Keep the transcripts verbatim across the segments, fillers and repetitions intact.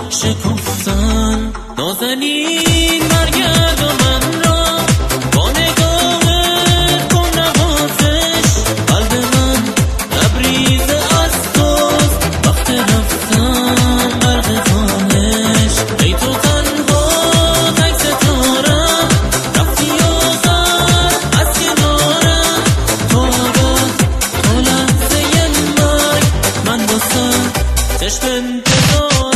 شکفتن. نازنین برگرد و من را با نگاهت کن نوازش. قلب من لبریز از توست، وقت رفتن غرق خانش. ای تو تنها تک ستارم، رفتی آخر از کنارم. تو آگاه تو لحظه مرگ، من واسه چشم انتظارم.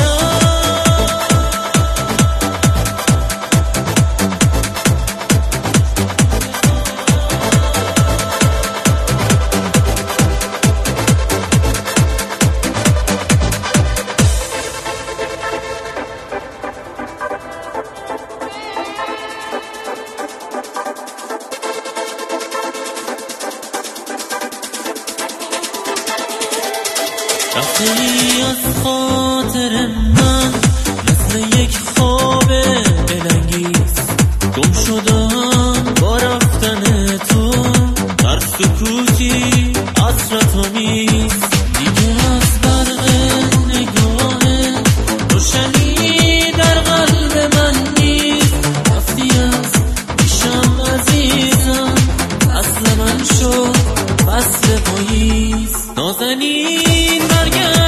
رفتی از خاطر من مثل یک خواب دلانگیز. گم شدم با رفتن تو در سکوتی حسرت‌آمیز. دیگه از برق نگاه روشنی در قلب من نیست. رفتی از پیشم عزیزم، فصل من شد فصل پاییز. نازنین برگرد